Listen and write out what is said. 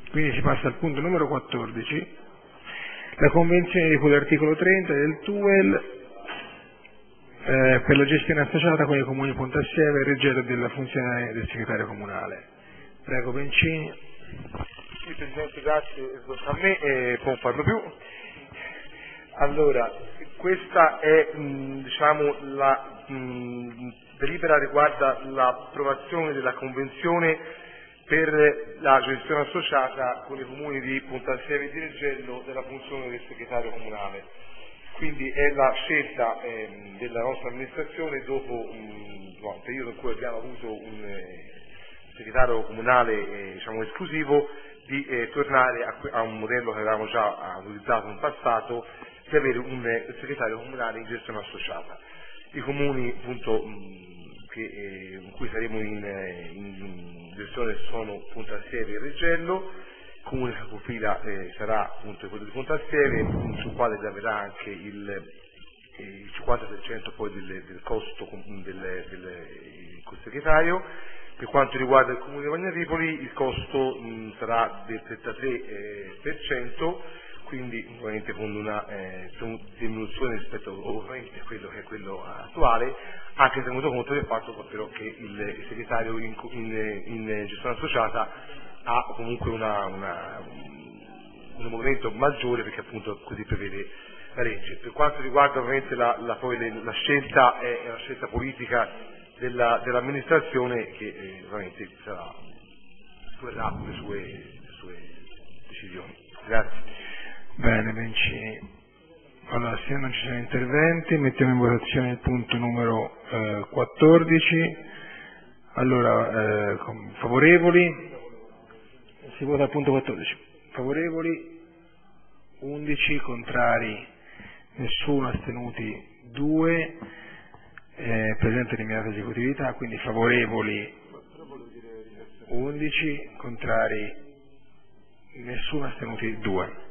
Quindi si passa al punto numero 14, la convenzione di cui l'articolo 30 del TUEL per la gestione associata con i comuni Pontassieve e Reggello della funzione del segretario comunale. Prego Bencini. Sì, Presidente, grazie, a me può farlo più. Allora, questa è diciamo la delibera riguarda l'approvazione della convenzione per la gestione associata con i comuni di Pontassieve e di Reggello della funzione del segretario comunale. Quindi è la scelta della nostra amministrazione dopo un periodo in cui abbiamo avuto un segretario comunale diciamo esclusivo di tornare a un modello che avevamo già utilizzato in passato di avere un segretario comunale in gestione associata. I comuni appunto in cui saremo in gestione sono Pontassieve e Reggello, il comune capofila sarà appunto quello di Pontassieve, sul quale avrà anche il 50% poi del costo del segretario. Per quanto riguarda il comune di Vagnaripoli il costo sarà del 33%, quindi ovviamente con una diminuzione rispetto ovviamente a quello che è quello attuale, anche tenuto conto del fatto però che il segretario in gestione associata ha comunque un momento maggiore perché appunto così prevede la legge. Per quanto riguarda ovviamente la scelta è una scelta politica dell'amministrazione che ovviamente terrà le sue decisioni. Grazie. Bene Bencini. Allora, se non ci sono interventi, mettiamo in votazione il punto numero 14. Allora, favorevoli? Si vota al punto 14. Favorevoli? 11, contrari? Nessuno, astenuti 2. Presente l'immediata esecutività, quindi favorevoli 11, contrari? Nessuno, astenuti 2.